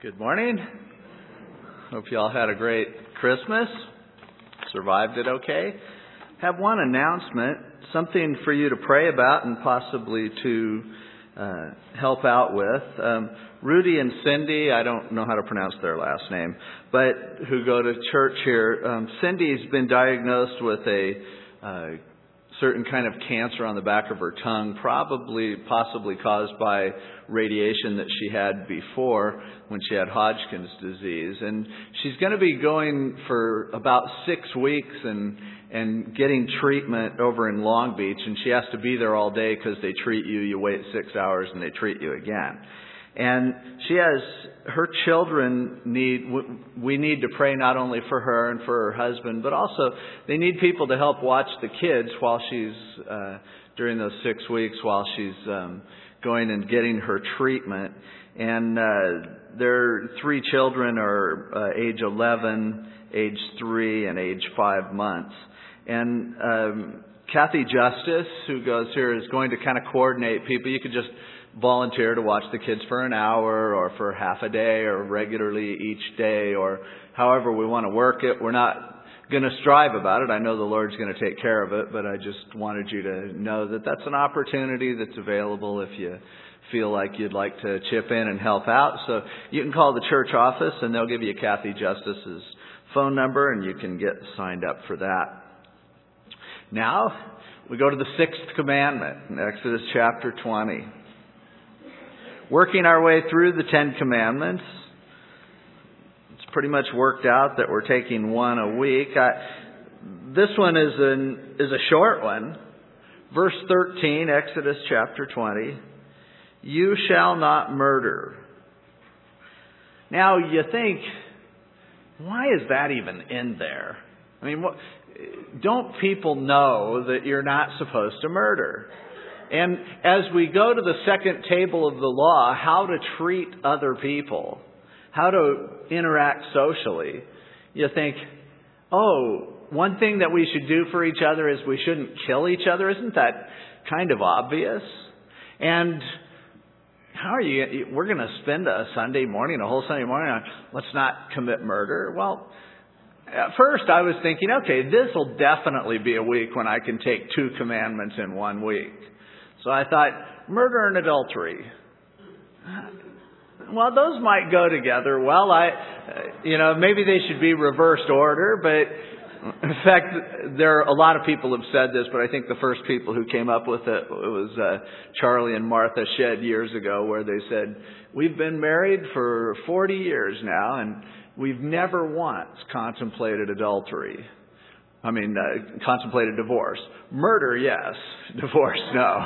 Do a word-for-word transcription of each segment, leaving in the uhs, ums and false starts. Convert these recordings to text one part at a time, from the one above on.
Good morning. Hope you all had a great Christmas. Survived it okay. Have one announcement, something for you to pray about and possibly to uh, help out with. Um, Rudy and Cindy, I don't know how to pronounce their last name, but who go to church here. Um, Cindy's been diagnosed with a uh, certain kind of cancer on the back of her tongue, probably, possibly caused by radiation that she had before when she had Hodgkin's disease. And she's going to be going for about six weeks and and getting treatment over in Long Beach. And she has to be there all day because they treat you. You wait six hours and they treat you again. And she has, her children need, we need to pray not only for her and for her husband, but also they need people to help watch the kids while she's, uh, during those six weeks while she's um, going and getting her treatment. And uh, their three children are uh, age eleven, age three, and age five months. And um, Kathy Justice, who goes here, is going to kind of coordinate people. You could just volunteer to watch the kids for an hour or for half a day or regularly each day or however we want to work it. We're not going to strive about it. I know the Lord's going to take care of it, but I just wanted you to know that that's an opportunity that's available if you feel like you'd like to chip in and help out. So you can call the church office and they'll give you Kathy Justice's phone number and you can get signed up for that. Now we go to the sixth commandment in Exodus chapter twenty. Working our way through the Ten Commandments, it's pretty much worked out that we're taking one a week. I, this one is an is a short one. Verse thirteen, Exodus chapter twenty. You shall not murder. Now you think, why is that even in there? I mean, what, don't people know that you're not supposed to murder? And as we go to the second table of the law, how to treat other people, how to interact socially, you think, oh, one thing that we should do for each other is we shouldn't kill each other. Isn't that kind of obvious? And how are you, we're going to spend a Sunday morning, a whole Sunday morning on let's not commit murder? Well, at first I was thinking, okay, this will definitely be a week when I can take two commandments in one week. So I thought, murder and adultery. Well, those might go together. Well, I, you know, maybe they should be reversed order. But in fact, there are a lot of people have said this, but I think the first people who came up with it, it was uh, Charlie and Martha Shedd years ago, where they said, we've been married for forty years now, and we've never once contemplated adultery. I mean, uh, contemplated divorce. Murder, yes. Divorce, no.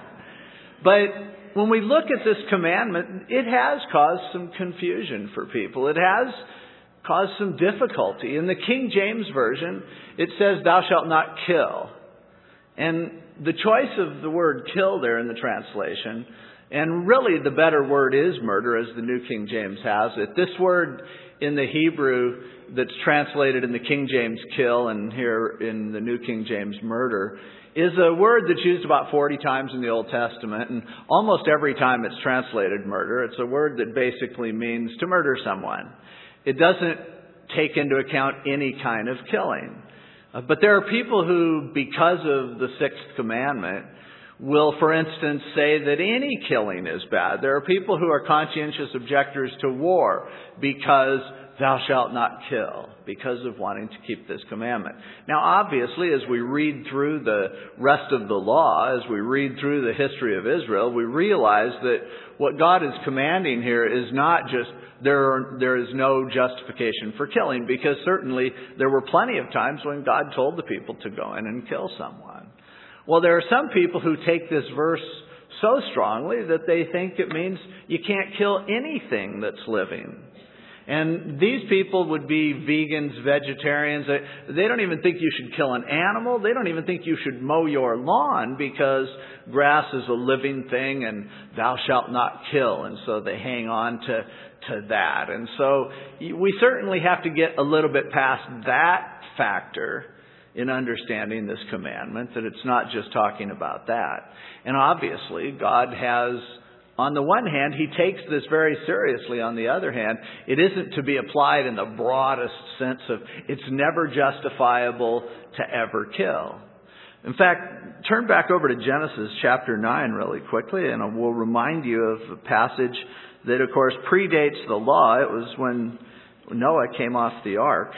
But when we look at this commandment, it has caused some confusion for people. It has caused some difficulty. In the King James Version, it says, thou shalt not kill. And the choice of the word kill there in the translation, and really the better word is murder, as the New King James has it. This word in the Hebrew that's translated in the King James kill and here in the New King James murder is a word that's used about forty times in the Old Testament, and almost every time it's translated murder, it's a word that basically means to murder someone. It doesn't take into account any kind of killing. Uh, but there are people who, because of the sixth commandment, will, for instance, say that any killing is bad. There are people who are conscientious objectors to war because thou shalt not kill, because of wanting to keep this commandment. Now, obviously, as we read through the rest of the law, as we read through the history of Israel, we realize that what God is commanding here is not just there, are, there is no justification for killing, because certainly there were plenty of times when God told the people to go in and kill someone. Well, there are some people who take this verse so strongly that they think it means you can't kill anything that's living. And these people would be vegans, vegetarians. They don't even think you should kill an animal. They don't even think you should mow your lawn because grass is a living thing and thou shalt not kill. And so they hang on to, to that. And so we certainly have to get a little bit past that factor in understanding this commandment, that it's not just talking about that. And obviously, God has on the one hand, he takes this very seriously. On the other hand, it isn't to be applied in the broadest sense of it's never justifiable to ever kill. In fact, turn back over to Genesis chapter nine really quickly, and we'll remind you of a passage that, of course, predates the law. It was when Noah came off the ark.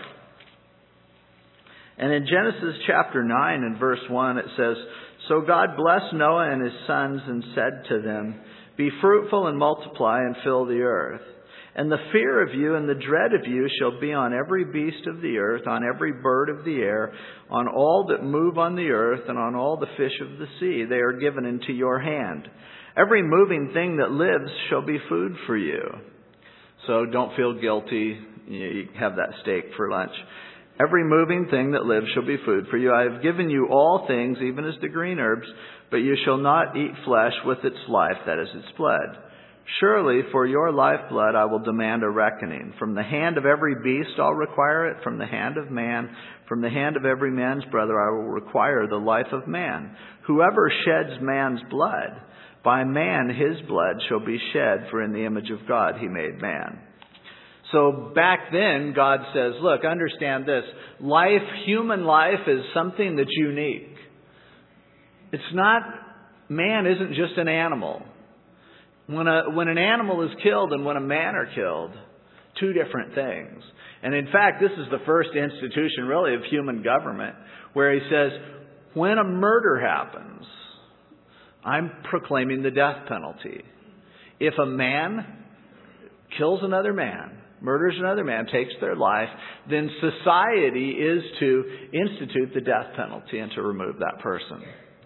And in Genesis chapter nine and verse one, it says, "So God blessed Noah and his sons and said to them, 'Be fruitful and multiply and fill the earth. And the fear of you and the dread of you shall be on every beast of the earth, on every bird of the air, on all that move on the earth, and on all the fish of the sea. They are given into your hand. Every moving thing that lives shall be food for you.'" So don't feel guilty. You have that steak for lunch. "Every moving thing that lives shall be food for you. I have given you all things, even as the green herbs, but you shall not eat flesh with its life, that is its blood. Surely for your lifeblood I will demand a reckoning. From the hand of every beast I'll require it, from the hand of man, from the hand of every man's brother I will require the life of man. Whoever sheds man's blood, by man his blood shall be shed, for in the image of God he made man." So back then, God says, look, understand this. Life, human life, is something that's unique. It's not, man isn't just an animal. When a, when an animal is killed and when a man are killed, two different things. And in fact, this is the first institution really of human government where he says, when a murder happens, I'm proclaiming the death penalty. If a man kills another man, murders another man, takes their life, then society is to institute the death penalty and to remove that person.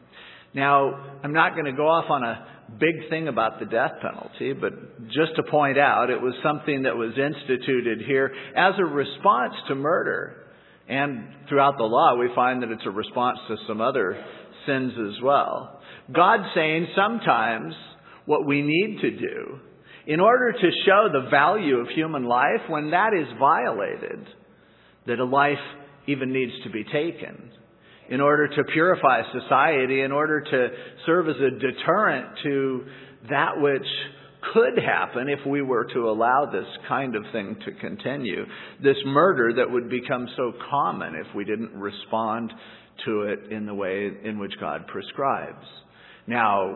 Now, I'm not going to go off on a big thing about the death penalty, but just to point out, it was something that was instituted here as a response to murder. And throughout the law, we find that it's a response to some other sins as well. God's saying sometimes what we need to do in order to show the value of human life, when that is violated, that a life even needs to be taken. In order to purify society, in order to serve as a deterrent to that which could happen if we were to allow this kind of thing to continue. This murder that would become so common if we didn't respond to it in the way in which God prescribes. Now,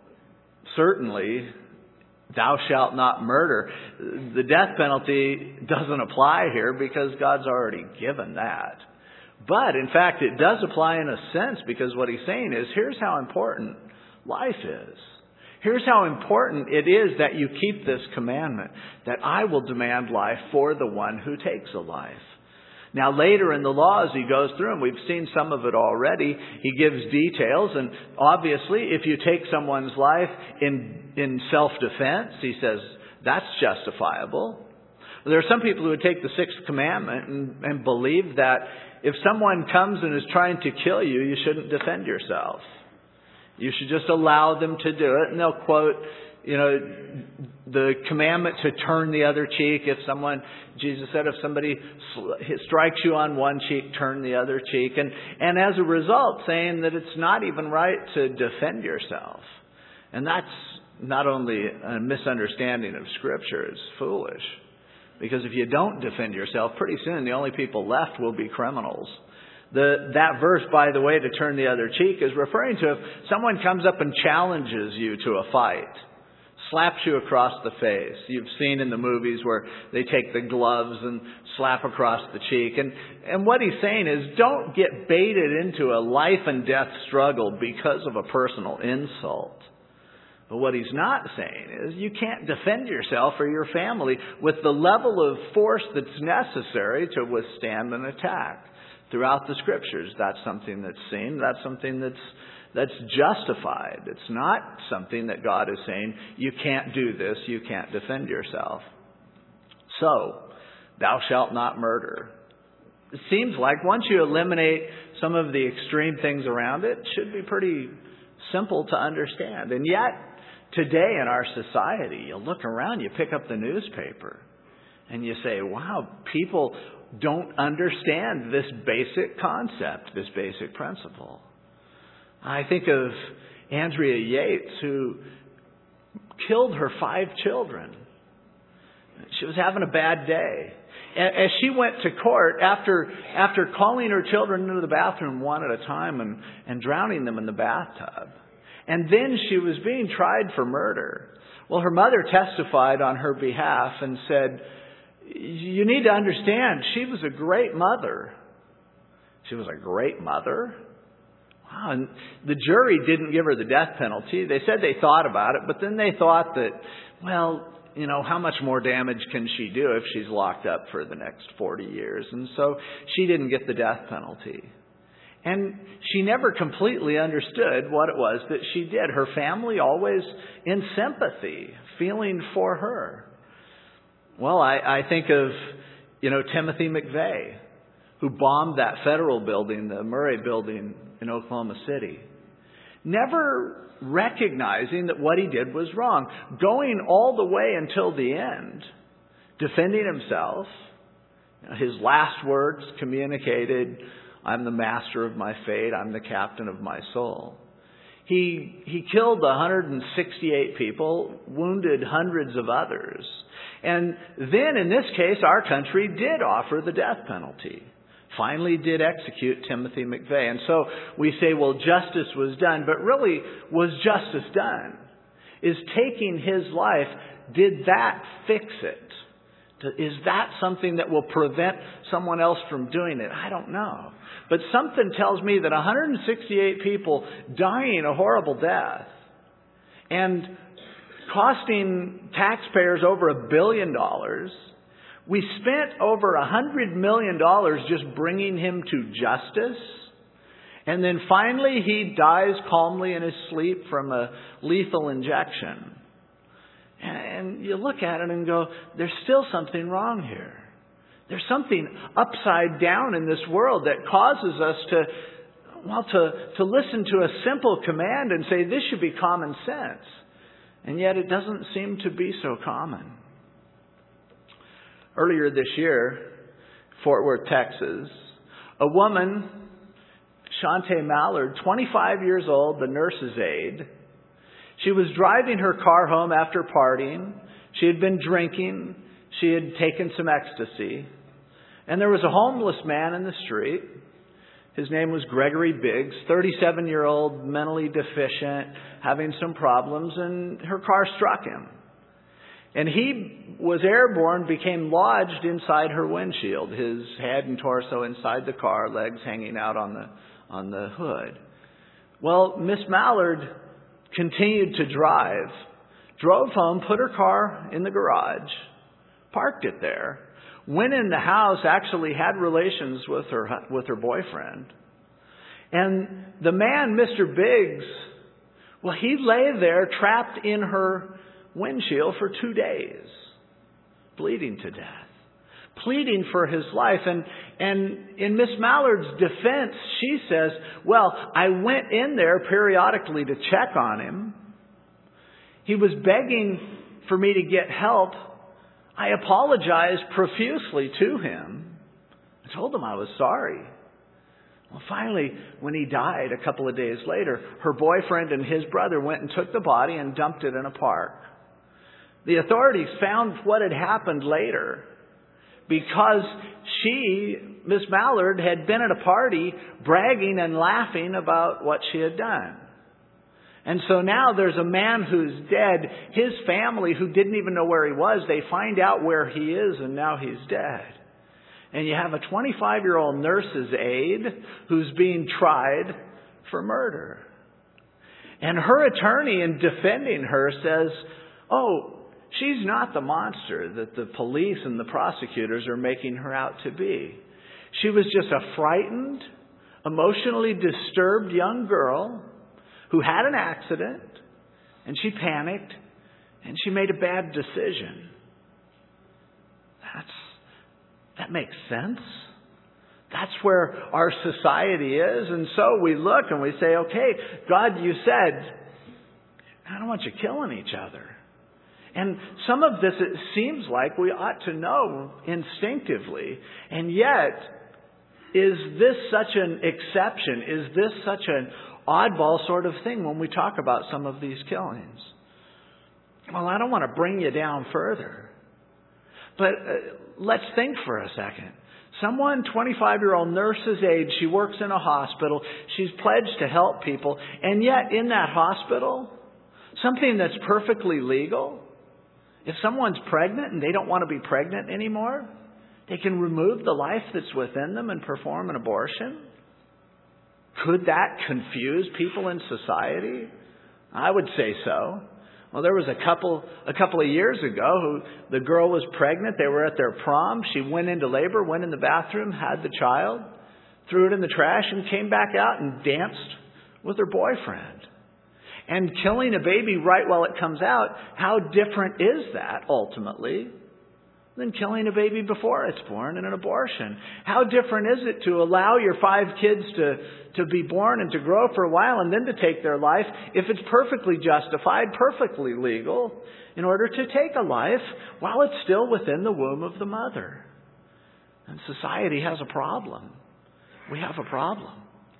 certainly, thou shalt not murder. The death penalty doesn't apply here because God's already given that. But, in fact, it does apply in a sense because what he's saying is, here's how important life is. Here's how important it is that you keep this commandment, that I will demand life for the one who takes a life. Now, later in the law, as he goes through them, we've seen some of it already. He gives details, and obviously, if you take someone's life in, in self-defense, he says, that's justifiable. There are some people who would take the sixth commandment and, and believe that if someone comes and is trying to kill you, you shouldn't defend yourself. You should just allow them to do it. And they'll quote, you know, the commandment to turn the other cheek. If someone, Jesus said, if somebody strikes you on one cheek, turn the other cheek. And, and as a result, saying that it's not even right to defend yourself. And that's not only a misunderstanding of Scripture, it's foolish. Because if you don't defend yourself, pretty soon the only people left will be criminals. The, that verse, by the way, to turn the other cheek, is referring to if someone comes up and challenges you to a fight, slaps you across the face. You've seen in the movies where they take the gloves and slap across the cheek. And, and what he's saying is, don't get baited into a life and death struggle because of a personal insult. But what he's not saying is you can't defend yourself or your family with the level of force that's necessary to withstand an attack. Throughout the Scriptures, that's something that's seen. That's something that's that's justified. It's not something that God is saying, you can't do this, you can't defend yourself. So, thou shalt not murder. It seems like once you eliminate some of the extreme things around it, it should be pretty simple to understand. And yet, today in our society, you look around, you pick up the newspaper, and you say, wow, people don't understand this basic concept, this basic principle. I think of Andrea Yates, who killed her five children. She was having a bad day. As she went to court, after after calling her children into the bathroom one at a time and, and drowning them in the bathtub, and then she was being tried for murder. Well, her mother testified on her behalf and said, you need to understand, she was a great mother. She was a great mother? Wow. And the jury didn't give her the death penalty. They said they thought about it, but then they thought that, well, you know, how much more damage can she do if she's locked up for the next forty years? And so she didn't get the death penalty. And she never completely understood what it was that she did. Her family always in sympathy, feeling for her. Well, I, I think of, you know, Timothy McVeigh, who bombed that federal building, the Murray building in Oklahoma City. Never recognizing that what he did was wrong. Going all the way until the end, defending himself. His last words communicated, I'm the master of my fate. I'm the captain of my soul. He, he killed one hundred sixty-eight people, wounded hundreds of others. And then in this case, our country did offer the death penalty. Finally did execute Timothy McVeigh. And so we say, well, justice was done. But really, was justice done? Is taking his life, did that fix it? Is that something that will prevent someone else from doing it? I don't know. But something tells me that one hundred sixty-eight people dying a horrible death and costing taxpayers over a billion dollars. We spent over a hundred million dollars just bringing him to justice. And then finally he dies calmly in his sleep from a lethal injection. And you look at it and go, there's still something wrong here. There's something upside down in this world that causes us to, well, to, to listen to a simple command and say this should be common sense. And yet it doesn't seem to be so common. Earlier this year, Fort Worth, Texas, a woman, Shante Mallard, twenty-five years old, the nurse's aide, she was driving her car home after partying. She had been drinking. She had taken some ecstasy. And there was a homeless man in the street. His name was Gregory Biggs, thirty-seven-year-old, mentally deficient, having some problems, and her car struck him. And he was airborne, became lodged inside her windshield, his head and torso inside the car, legs hanging out on the on the hood. Well, Miss Mallard continued to drive, drove home, put her car in the garage, parked it there, went in the house, actually had relations with her with her boyfriend. And the man, Mister Biggs, well, he lay there trapped in her windshield for two days, bleeding to death, pleading for his life. And, and in Miss Mallard's defense, she says, well, I went in there periodically to check on him. He was begging for me to get help. I apologized profusely to him. I told him I was sorry. Well, finally, when he died a couple of days later, her boyfriend and his brother went and took the body and dumped it in a park. The authorities found what had happened later because she, Miss Mallard, had been at a party bragging and laughing about what she had done. And so now there's a man who's dead. His family, who didn't even know where he was, they find out where he is, and now he's dead. And you have a twenty-five-year-old nurse's aide who's being tried for murder. And her attorney, in defending her, says, oh, she's not the monster that the police and the prosecutors are making her out to be. She was just a frightened, emotionally disturbed young girl who had an accident, and she panicked, and she made a bad decision. That's, that makes sense. That's where our society is. And so we look and we say, okay, God, you said, I don't want you killing each other. And some of this, it seems like we ought to know instinctively. And yet, is this such an exception? Is this such an oddball sort of thing when we talk about some of these killings? Well, I don't want to bring you down further. But uh, let's think for a second. Someone, twenty-five-year-old nurse's age, she works in a hospital. She's pledged to help people. And yet in that hospital, something that's perfectly legal, if someone's pregnant and they don't want to be pregnant anymore, they can remove the life that's within them and perform an abortion. Could that confuse people in society? I would say so. Well, there was a couple a couple of years ago who the girl was pregnant. They were at their prom. She went into labor, went in the bathroom, had the child, threw it in the trash, and came back out and danced with her boyfriend. And killing a baby right while it comes out, how different is that ultimately than killing a baby before it's born in an abortion? How different is it to allow your five kids to, to be born and to grow for a while and then to take their life if it's perfectly justified, perfectly legal, in order to take a life while it's still within the womb of the mother? And society has a problem. We have a problem.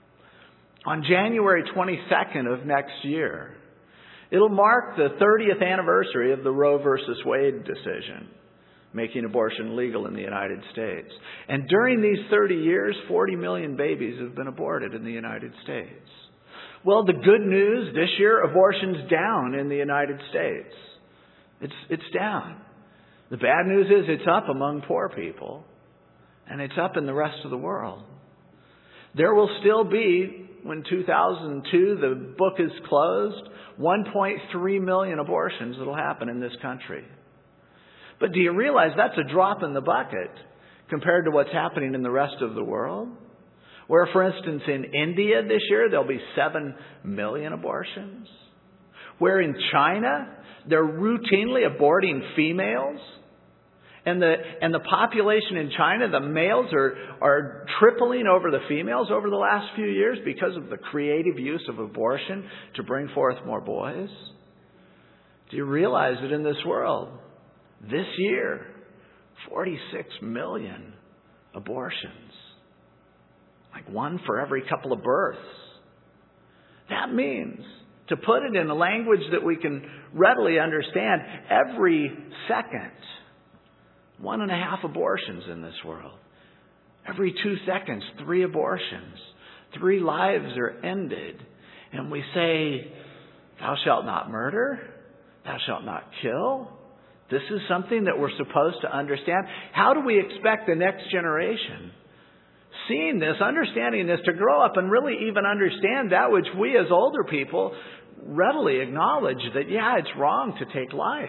On January twenty-second of next year, it'll mark the thirtieth anniversary of the Roe versus Wade decision, making abortion legal in the United States. And during these thirty years, forty million babies have been aborted in the United States. Well, the good news this year, abortion's down in the United States. It's, it's down. The bad news is it's up among poor people, and it's up in the rest of the world. There will still be, when two thousand two, the book is closed, one point three million abortions that will happen in this country. But do you realize that's a drop in the bucket compared to what's happening in the rest of the world? Where, for instance, in India this year, there'll be seven million abortions. Where in China, they're routinely aborting females. And the, and the population in China, the males are, are tripling over the females over the last few years because of the creative use of abortion to bring forth more boys. Do you realize that in this world, this year, forty-six million abortions. Like one for every couple of births. That means, to put it in a language that we can readily understand, every second, one and a half abortions in this world. Every two seconds, three abortions. Three lives are ended. And we say, thou shalt not murder. Thou shalt not kill. This is something that we're supposed to understand. How do we expect the next generation, seeing this, understanding this, to grow up and really even understand that which we as older people readily acknowledge that, yeah, it's wrong to take life?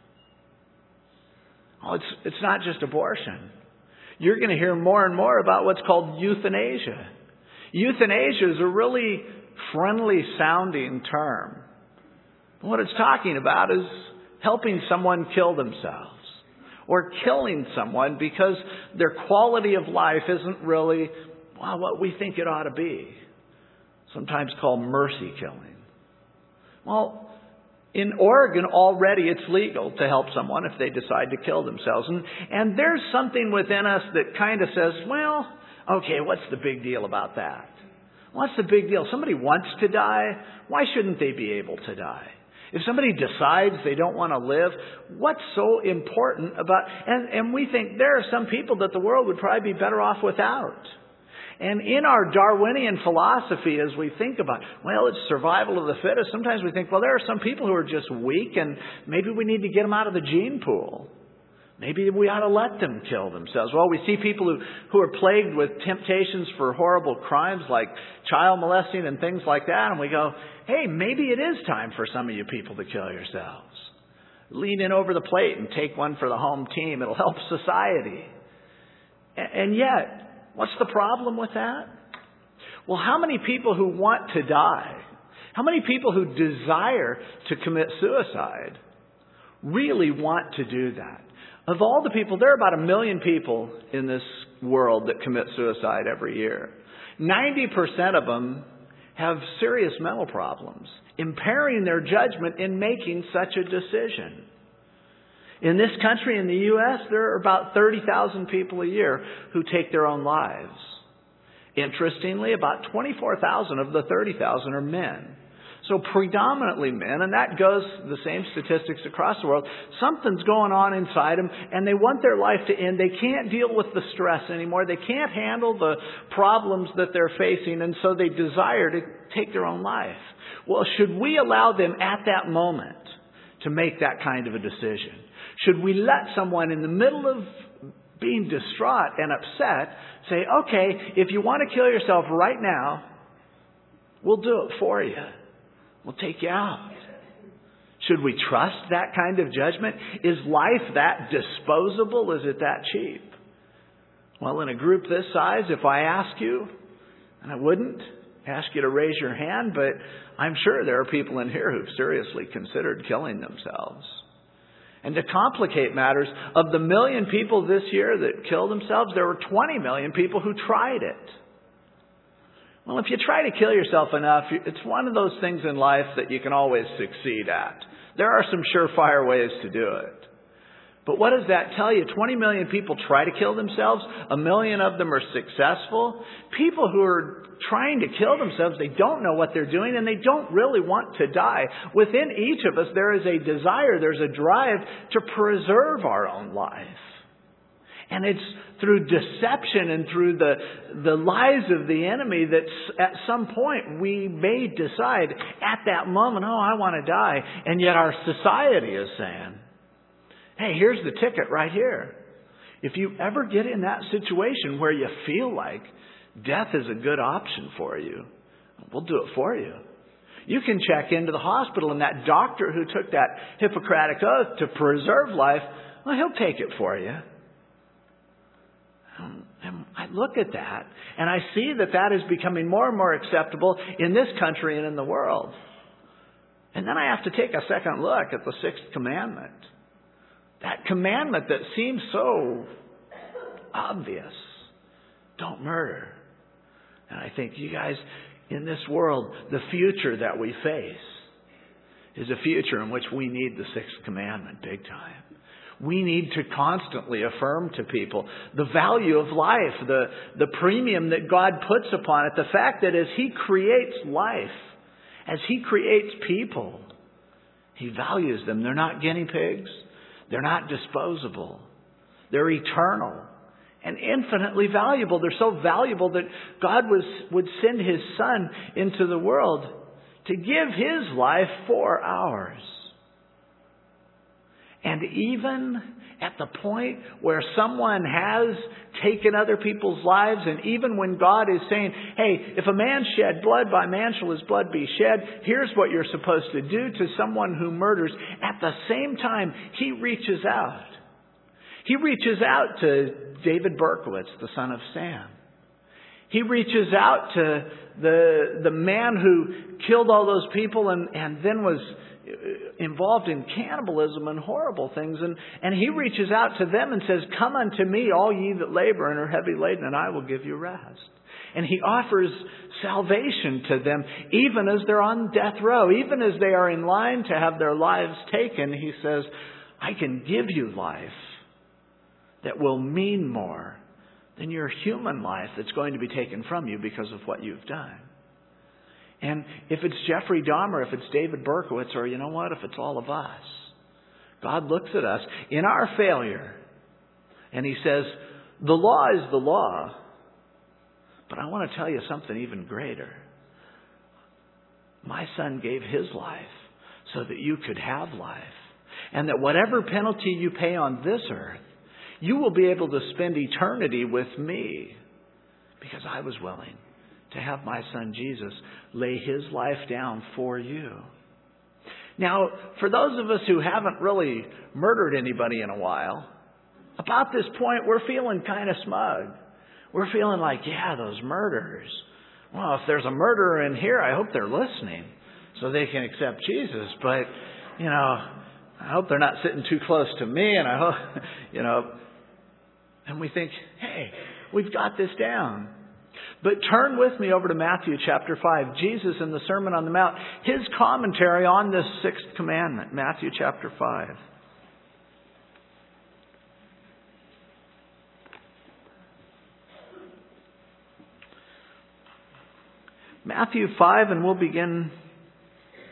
Oh, it's, it's not just abortion. You're going to hear more and more about what's called euthanasia. Euthanasia is a really friendly sounding term. What it's talking about is helping someone kill themselves, or killing someone because their quality of life isn't really, well, what we think it ought to be. Sometimes called mercy killing. Well, in Oregon already it's legal to help someone if they decide to kill themselves. And, and there's something within us that kind of says, well, okay, what's the big deal about that? What's the big deal? Somebody wants to die. Why shouldn't they be able to die? If somebody decides they don't want to live, what's so important about... And, and we think there are some people that the world would probably be better off without. And in our Darwinian philosophy, as we think about, well, it's survival of the fittest, sometimes we think, well, there are some people who are just weak and maybe we need to get them out of the gene pool. Maybe we ought to let them kill themselves. Well, we see people who, who are plagued with temptations for horrible crimes like child molesting and things like that. And we go, hey, maybe it is time for some of you people to kill yourselves. Lean in over the plate and take one for the home team. It'll help society. And yet, what's the problem with that? Well, how many people who want to die, how many people who desire to commit suicide really want to do that? Of all the people, there are about a million people in this world that commit suicide every year. ninety percent of them have serious mental problems, impairing their judgment in making such a decision. In this country, in the U S, there are about thirty thousand people a year who take their own lives. Interestingly, about twenty-four thousand of the thirty thousand are men. So predominantly men, and that goes the same statistics across the world, something's going on inside them and they want their life to end. They can't deal with the stress anymore. They can't handle the problems that they're facing, and so they desire to take their own life. Well, should we allow them at that moment to make that kind of a decision? Should we let someone in the middle of being distraught and upset say, okay, if you want to kill yourself right now, we'll do it for you. We'll take you out. Should we trust that kind of judgment? Is life that disposable? Is it that cheap? Well, in a group this size, if I ask you, and I wouldn't ask you to raise your hand, but I'm sure there are people in here who've seriously considered killing themselves. And to complicate matters, of the million people this year that killed themselves, there were twenty million people who tried it. Well, if you try to kill yourself enough, it's one of those things in life that you can always succeed at. There are some surefire ways to do it. But what does that tell you? twenty million people try to kill themselves. A million of them are successful. People who are trying to kill themselves, they don't know what they're doing and they don't really want to die. Within each of us, there is a desire, there's a drive to preserve our own life. And it's through deception and through the, the lies of the enemy that at some point we may decide at that moment, oh, I want to die. And yet our society is saying, hey, here's the ticket right here. If you ever get in that situation where you feel like death is a good option for you, we'll do it for you. You can check into the hospital and that doctor who took that Hippocratic oath to preserve life, well, he'll take it for you. And I look at that and I see that that is becoming more and more acceptable in this country and in the world. And then I have to take a second look at the sixth commandment. That commandment that seems so obvious. Don't murder. And I think, you guys, in this world, the future that we face is a future in which we need the sixth commandment big time. We need to constantly affirm to people the value of life, the, the premium that God puts upon it, the fact that as He creates life, as He creates people, He values them. They're not guinea pigs. They're not disposable. They're eternal and infinitely valuable. They're so valuable that God was, would send His Son into the world to give His life for ours. And even at the point where someone has taken other people's lives, and even when God is saying, hey, if a man shed blood, by man shall his blood be shed. Here's what you're supposed to do to someone who murders. At the same time, He reaches out. He reaches out to David Berkowitz, the son of Sam. He reaches out to the, the man who killed all those people and, and then was involved in cannibalism and horrible things. And, and He reaches out to them and says, come unto me, all ye that labor and are heavy laden, and I will give you rest. And He offers salvation to them, even as they're on death row, even as they are in line to have their lives taken. He says, I can give you life that will mean more than your human life that's going to be taken from you because of what you've done. And if it's Jeffrey Dahmer, if it's David Berkowitz, or you know what, if it's all of us, God looks at us in our failure and He says, the law is the law, but I want to tell you something even greater. My Son gave His life so that you could have life, and that whatever penalty you pay on this earth, you will be able to spend eternity with me, because I was willing to have my Son Jesus lay His life down for you. Now, for those of us who haven't really murdered anybody in a while, about this point we're feeling kind of smug. We're feeling like, yeah, those murderers. Well, if there's a murderer in here, I hope they're listening so they can accept Jesus. But, you know, I hope they're not sitting too close to me, and I hope, you know, and we think, hey, we've got this down. But turn with me over to Matthew chapter five. Jesus in the Sermon on the Mount, His commentary on this sixth commandment. Matthew chapter five. Matthew five, and we'll begin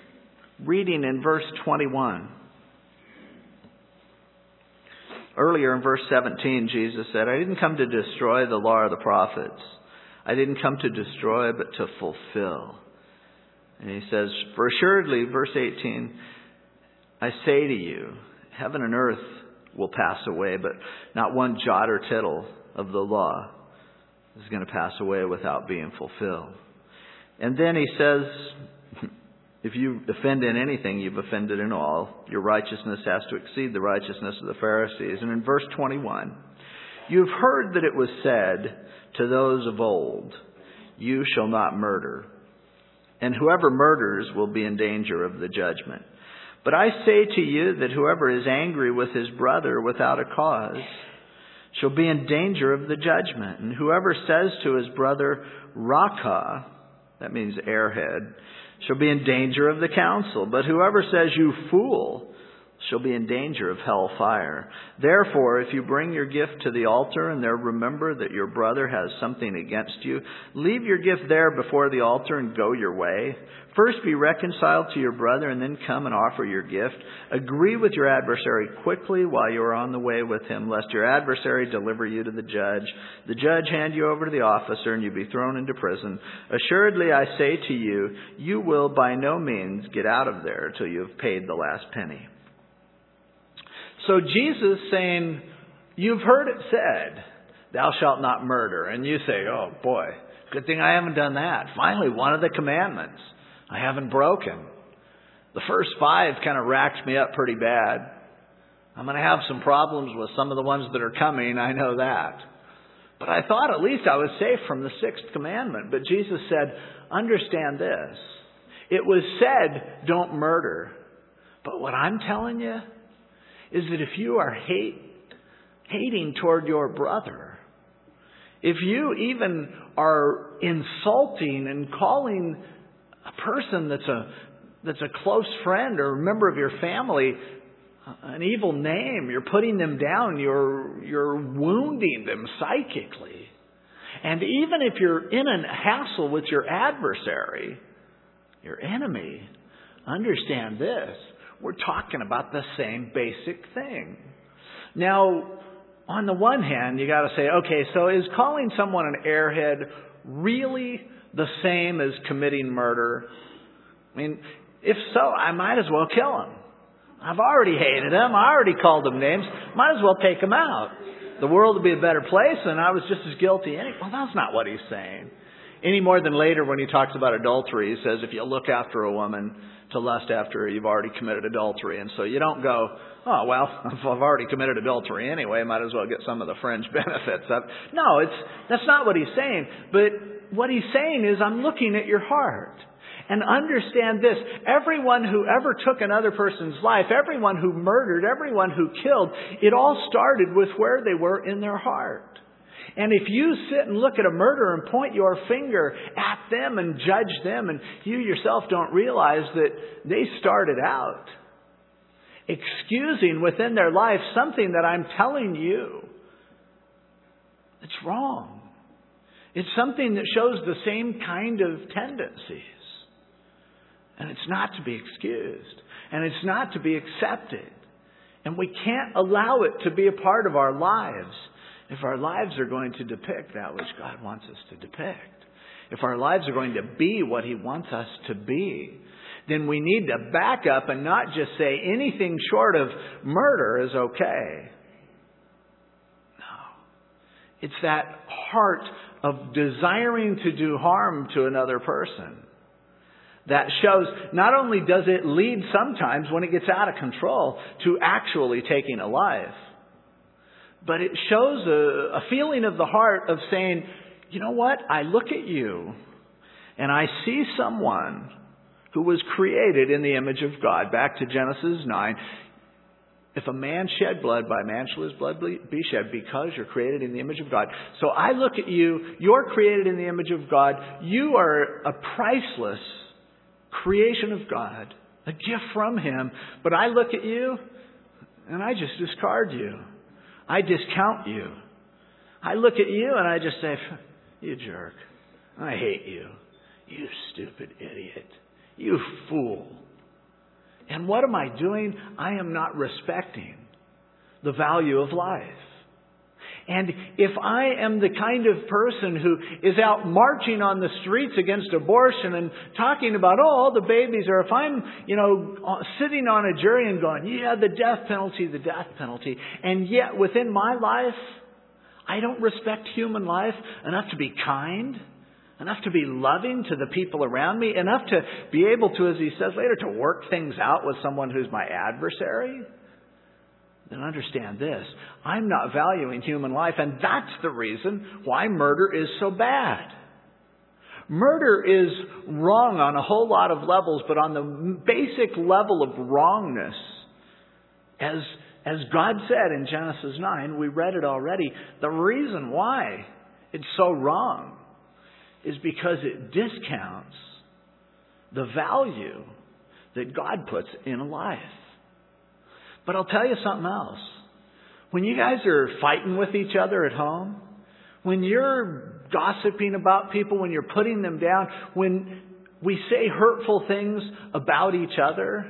reading in verse twenty-one. Earlier in verse seventeen, Jesus said, I didn't come to destroy the law or the prophets. I didn't come to destroy, but to fulfill. And he says, for assuredly, verse eighteen, I say to you, heaven and earth will pass away, but not one jot or tittle of the law is going to pass away without being fulfilled. And then he says, if you offend in anything, you've offended in all. Your righteousness has to exceed the righteousness of the Pharisees. And in verse twenty-one, you've heard that it was said to those of old, you shall not murder. And whoever murders will be in danger of the judgment. But I say to you that whoever is angry with his brother without a cause shall be in danger of the judgment. And whoever says to his brother, Raca, that means airhead, shall be in danger of the council. But whoever says, you fool, shall be in danger of hell fire. Therefore, if you bring your gift to the altar and there remember that your brother has something against you, leave your gift there before the altar and go your way. First be reconciled to your brother and then come and offer your gift. Agree with your adversary quickly while you are on the way with him, lest your adversary deliver you to the judge, the judge hand you over to the officer, and you be thrown into prison. Assuredly, I say to you, you will by no means get out of there till you have paid the last penny. So Jesus saying, you've heard it said, thou shalt not murder. And you say, oh boy, good thing I haven't done that. Finally, one of the commandments I haven't broken. The first five kind of racked me up pretty bad. I'm going to have some problems with some of the ones that are coming. I know that. But I thought at least I was safe from the sixth commandment. But Jesus said, understand this. It was said, don't murder. But what I'm telling you is that if you are hate, hating toward your brother, if you even are insulting and calling a person that's a that's a close friend or a member of your family an evil name, you're putting them down, you're you're wounding them psychically. And even if you're in a hassle with your adversary, your enemy, understand this. We're talking about the same basic thing. Now, on the one hand, you got to say, okay, so is calling someone an airhead really the same as committing murder? I mean, if so, I might as well kill him. I've already hated him. I already called him names. Might as well take him out. The world would be a better place, and I was just as guilty. Any- well, that's not what he's saying. Any more than later when he talks about adultery, he says, if you look after a woman to lust after her, you've already committed adultery. And so you don't go, oh, well, I've already committed adultery anyway, might as well get some of the fringe benefits of it. No, it's, that's not what he's saying. But what he's saying is, I'm looking at your heart. And understand this, everyone who ever took another person's life, everyone who murdered, everyone who killed, it all started with where they were in their heart. And if you sit and look at a murderer and point your finger at them and judge them, and you yourself don't realize that they started out excusing within their life something that I'm telling you, it's wrong. It's something that shows the same kind of tendencies. And it's not to be excused. And it's not to be accepted. And we can't allow it to be a part of our lives if our lives are going to depict that which God wants us to depict. If our lives are going to be what He wants us to be, then we need to back up and not just say anything short of murder is okay. No. It's that heart of desiring to do harm to another person that shows, not only does it lead sometimes when it gets out of control to actually taking a life, but it shows a, a feeling of the heart of saying, you know what? I look at you and I see someone who was created in the image of God. Back to Genesis nine. If a man shed blood, by man shall his blood be shed, because you're created in the image of God. So I look at you, you're created in the image of God. You are a priceless creation of God, a gift from Him. But I look at you and I just discard you. I discount you. I look at you and I just say, you jerk. I hate you. You stupid idiot. You fool. And what am I doing? I am not respecting the value of life. And if I am the kind of person who is out marching on the streets against abortion and talking about, oh, all the babies, or if I'm, you know, sitting on a jury and going, yeah, the death penalty, the death penalty, and yet within my life, I don't respect human life enough to be kind, enough to be loving to the people around me, enough to be able to, as he says later, to work things out with someone who's my adversary, then understand this. I'm not valuing human life, and that's the reason why murder is so bad. Murder is wrong on a whole lot of levels, but on the basic level of wrongness, as, as God said in Genesis nine, we read it already, the reason why it's so wrong is because it discounts the value that God puts in a life. But I'll tell you something else. When you guys are fighting with each other at home, when you're gossiping about people, when you're putting them down, when we say hurtful things about each other,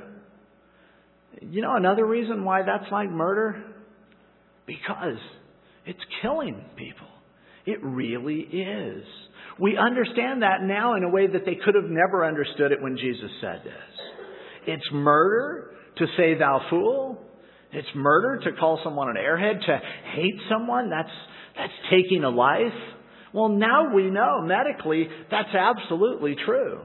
you know another reason why that's like murder? Because it's killing people. It really is. We understand that now in a way that they could have never understood it when Jesus said this. It's murder to say thou fool. It's murder to call someone an airhead, to hate someone. That's, that's taking a life. Well, now we know medically that's absolutely true.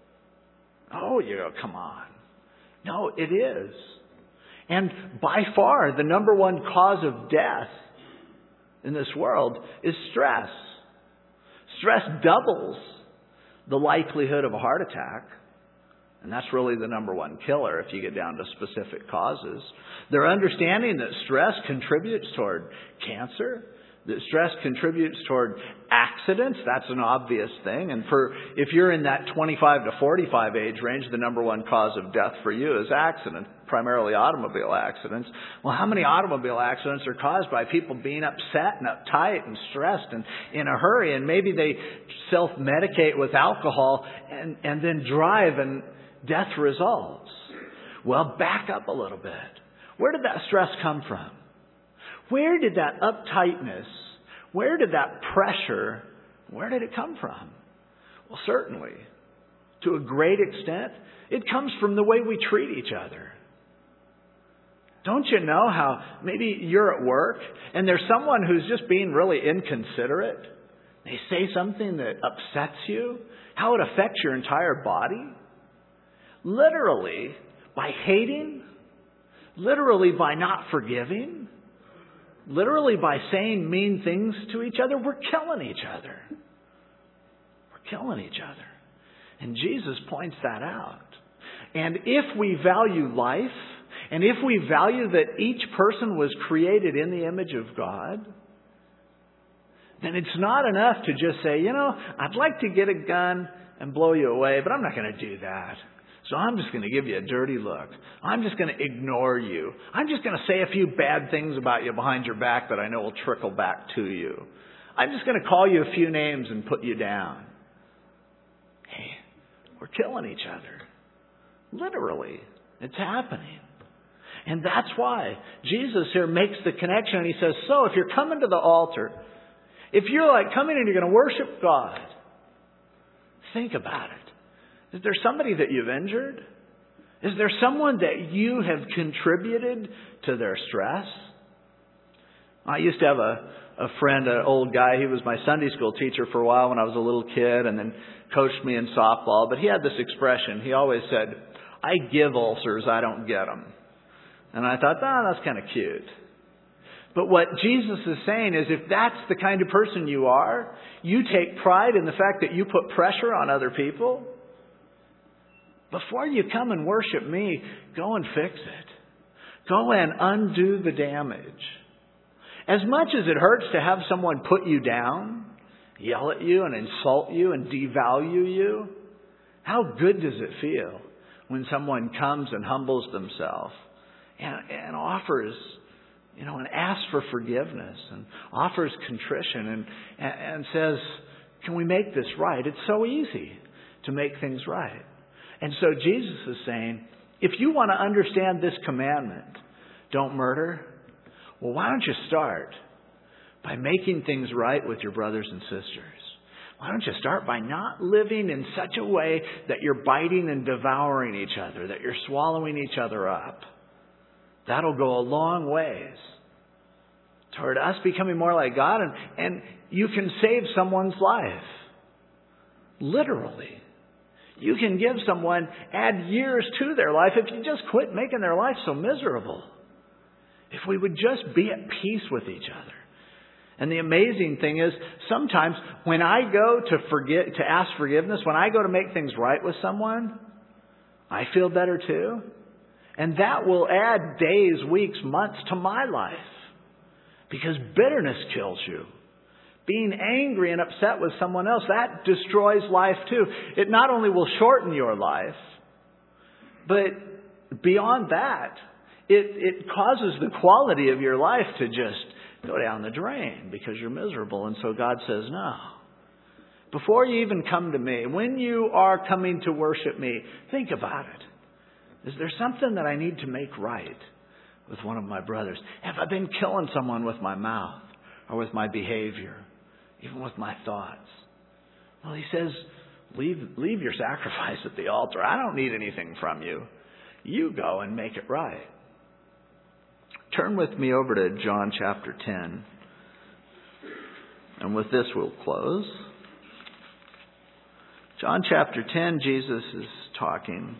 Oh, you go, come on. No, it is. And by far, the number one cause of death in this world is stress. Stress doubles the likelihood of a heart attack. And that's really the number one killer if you get down to specific causes. They're understanding that stress contributes toward cancer, that stress contributes toward accidents. That's an obvious thing. And for if you're in that twenty-five to forty-five age range, the number one cause of death for you is accident, primarily automobile accidents. Well, how many automobile accidents are caused by people being upset and uptight and stressed and in a hurry? And maybe they self-medicate with alcohol and, and then drive and death results. Well, back up a little bit. Where did that stress come from? Where did that uptightness, where did that pressure, where did it come from? Well, certainly, to a great extent, it comes from the way we treat each other. Don't you know how maybe you're at work and there's someone who's just being really inconsiderate? They say something that upsets you, how it affects your entire body? Literally, by hating, literally by not forgiving, literally by saying mean things to each other, we're killing each other. We're killing each other. And Jesus points that out. And if we value life, and if we value that each person was created in the image of God, then it's not enough to just say, you know, I'd like to get a gun and blow you away, but I'm not going to do that. So I'm just going to give you a dirty look. I'm just going to ignore you. I'm just going to say a few bad things about you behind your back that I know will trickle back to you. I'm just going to call you a few names and put you down. Hey, we're killing each other. Literally. It's happening. And that's why Jesus here makes the connection and he says, so if you're coming to the altar, if you're like coming and you're going to worship God, think about it. Is there somebody that you've injured? Is there someone that you have contributed to their stress? I used to have a, a friend, an old guy. He was my Sunday school teacher for a while when I was a little kid and then coached me in softball. But he had this expression. He always said, I give ulcers, I don't get them. And I thought, oh, that's kind of cute. But what Jesus is saying is if that's the kind of person you are, you take pride in the fact that you put pressure on other people, before you come and worship me, go and fix it. Go and undo the damage. As much as it hurts to have someone put you down, yell at you and insult you and devalue you, how good does it feel when someone comes and humbles themselves and, and offers, you know, and asks for forgiveness and offers contrition and, and, and says, can we make this right? It's so easy to make things right. And so Jesus is saying, If you want to understand this commandment, don't murder, well, why don't you start by making things right with your brothers and sisters? Why don't you start by not living in such a way that you're biting and devouring each other, that you're swallowing each other up? That'll go a long ways toward us becoming more like God, and, and you can save someone's life. Literally. You can give someone, add years to their life if you just quit making their life so miserable. If we would just be at peace with each other. And the amazing thing is, sometimes when I go to forget, to ask forgiveness, when I go to make things right with someone, I feel better too. And that will add days, weeks, months to my life. Because bitterness kills you. Being angry and upset with someone else, that destroys life too. It not only will shorten your life, but beyond that, it, it causes the quality of your life to just go down the drain because you're miserable. And so God says, no. Before you even come to me, when you are coming to worship me, think about it. Is there something that I need to make right with one of my brothers? Have I been killing someone with my mouth or with my behavior, even with my thoughts? Well, he says, leave, leave your sacrifice at the altar. I don't need anything from you. You go and make it right. Turn with me over to John chapter ten. And with this we'll close. John chapter ten, Jesus is talking.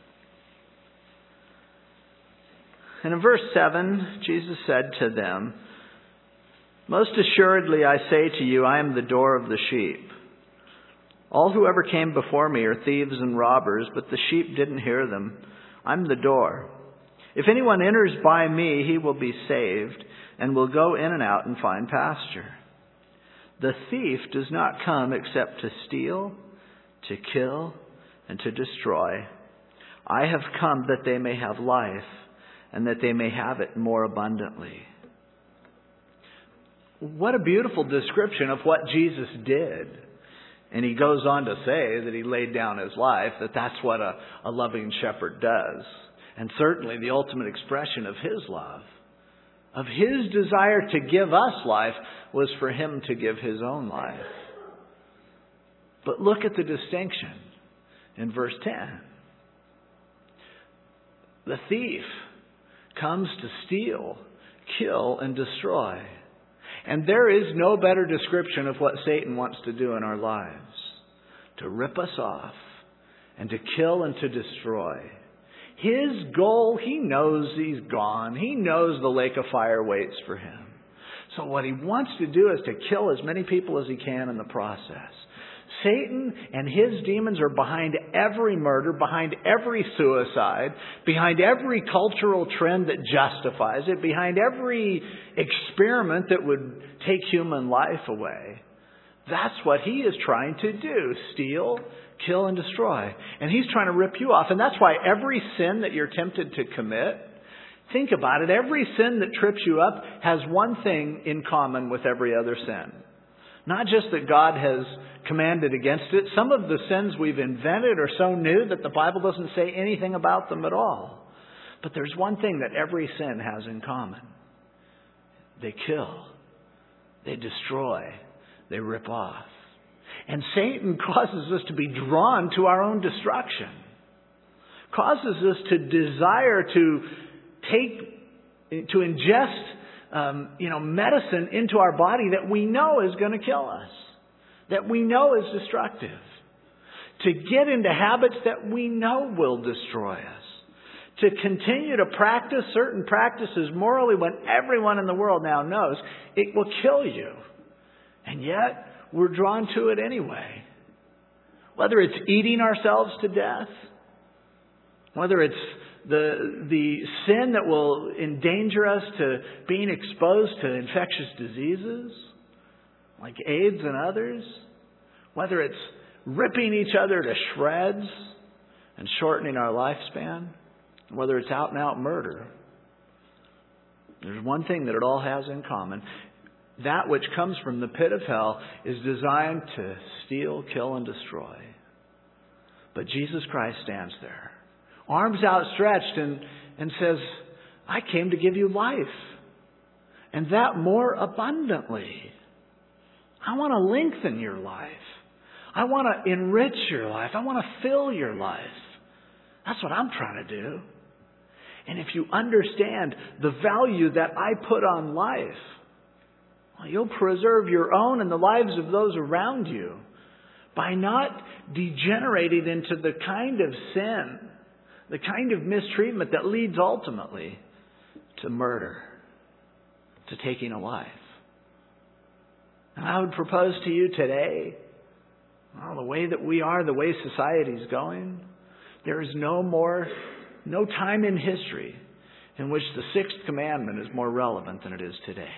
And in verse seven, Jesus said to them, most assuredly I say to you, I am the door of the sheep. All who ever came before me are thieves and robbers, but the sheep didn't hear them. I'm the door. If anyone enters by me, he will be saved and will go in and out and find pasture. The thief does not come except to steal, to kill, and to destroy. I have come that they may have life and that they may have it more abundantly. What a beautiful description of what Jesus did. And he goes on to say that he laid down his life, that that's what a, a loving shepherd does. And certainly the ultimate expression of his love, of his desire to give us life, was for him to give his own life. But look at the distinction in verse ten. The thief comes to steal, kill, and destroy. And there is no better description of what Satan wants to do in our lives. To rip us off and to kill and to destroy. His goal, he knows he's gone. He knows the lake of fire waits for him. So what he wants to do is to kill as many people as he can in the process. Satan and his demons are behind every murder, behind every suicide, behind every cultural trend that justifies it, behind every experiment that would take human life away. That's what he is trying to do. Steal, kill, and destroy. And he's trying to rip you off. And that's why every sin that you're tempted to commit, think about it, every sin that trips you up has one thing in common with every other sin. Not just that God has commanded against it. Some of the sins we've invented are so new that the Bible doesn't say anything about them at all. But there's one thing that every sin has in common. They kill. They destroy. They rip off. And Satan causes us to be drawn to our own destruction. Causes us to desire to take, to ingest Um, you know, medicine into our body that we know is going to kill us, that we know is destructive, to get into habits that we know will destroy us, to continue to practice certain practices morally when everyone in the world now knows it will kill you. And yet we're drawn to it anyway. Whether it's eating ourselves to death, whether it's The the sin that will endanger us to being exposed to infectious diseases like AIDS and others, whether it's ripping each other to shreds and shortening our lifespan, whether it's out and out murder, there's one thing that it all has in common. That which comes from the pit of hell is designed to steal, kill, and destroy. But Jesus Christ stands there arms outstretched, and, and says, I came to give you life, and that more abundantly. I want to lengthen your life. I want to enrich your life. I want to fill your life. That's what I'm trying to do. And if you understand the value that I put on life, well, you'll preserve your own and the lives of those around you by not degenerating into the kind of sin, the kind of mistreatment that leads ultimately to murder, to taking a life. And I would propose to you today, well, the way that we are, the way society's going, there is no more, no time in history in which the sixth commandment is more relevant than it is today.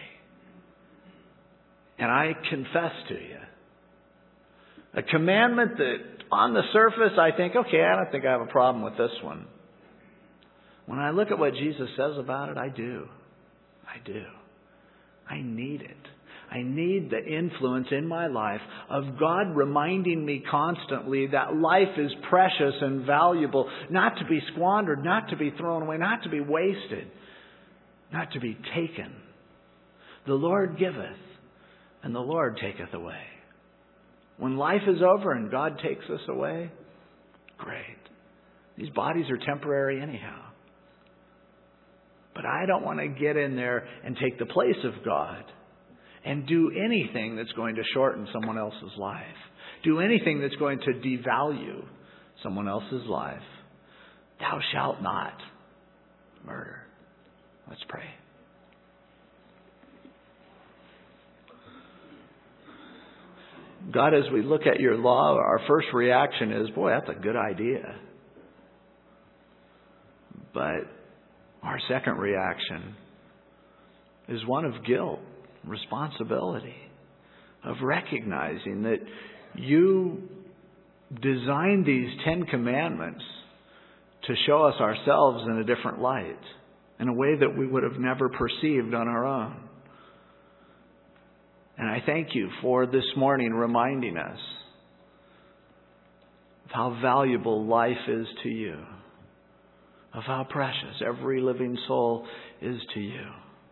And I confess to you, a commandment that on the surface I think, okay, I don't think I have a problem with this one. When I look at what Jesus says about it, I do. I do. I need it. I need the influence in my life of God reminding me constantly that life is precious and valuable, not to be squandered, not to be thrown away, not to be wasted, not to be taken. The Lord giveth, and the Lord taketh away. When life is over and God takes us away, great. These bodies are temporary anyhow. But I don't want to get in there and take the place of God and do anything that's going to shorten someone else's life. Do anything that's going to devalue someone else's life. Thou shalt not murder. Let's pray. God, as we look at your law, our first reaction is, boy, that's a good idea. But our second reaction is one of guilt, responsibility, of recognizing that you designed these Ten Commandments to show us ourselves in a different light, in a way that we would have never perceived on our own. And I thank you for this morning reminding us of how valuable life is to you, of how precious every living soul is to you.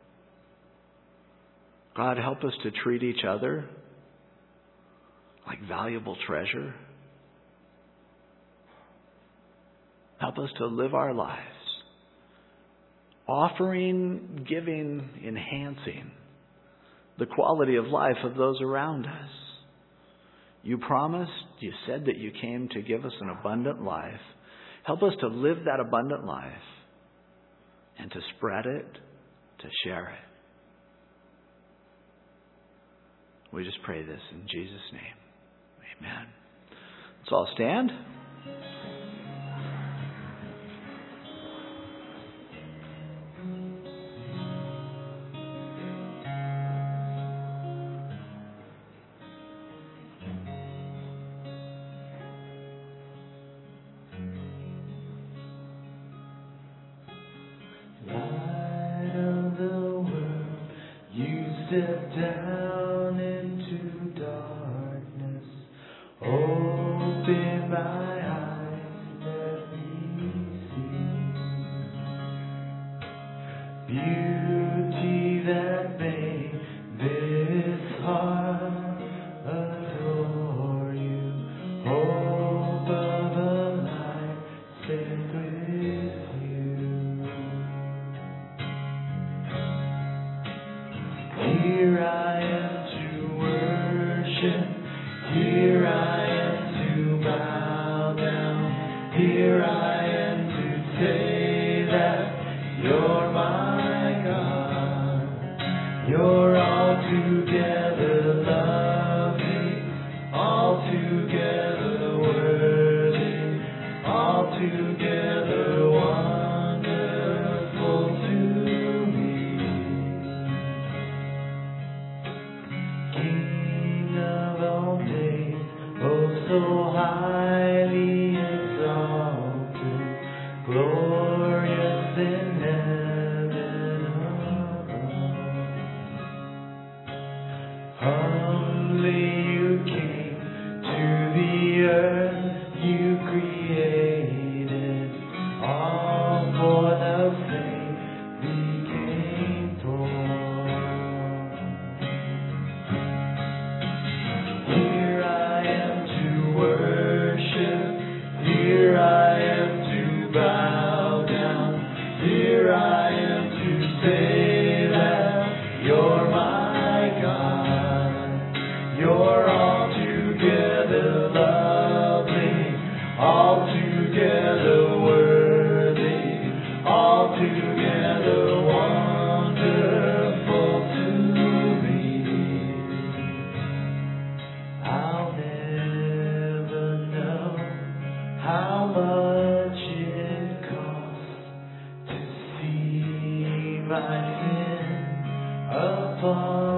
God, help us to treat each other like valuable treasure. Help us to live our lives offering, giving, enhancing the quality of life of those around us. You promised, you said that you came to give us an abundant life. Help us to live that abundant life and to spread it, to share it. We just pray this in Jesus' name. Amen. Let's all stand. Light of the world, you step down into darkness. Open my eyes, let me see beauty that made this heart adore you. Hope of a life spent with you. Here I am to worship. Here I am to bow down. Here I am to say that you're my God. You're altogether lovely, altogether worthy, altogether wonderful to me. King of all days, oh so highly exalted, glorious in heaven above. Humbly you came to the earth, you created my sin upon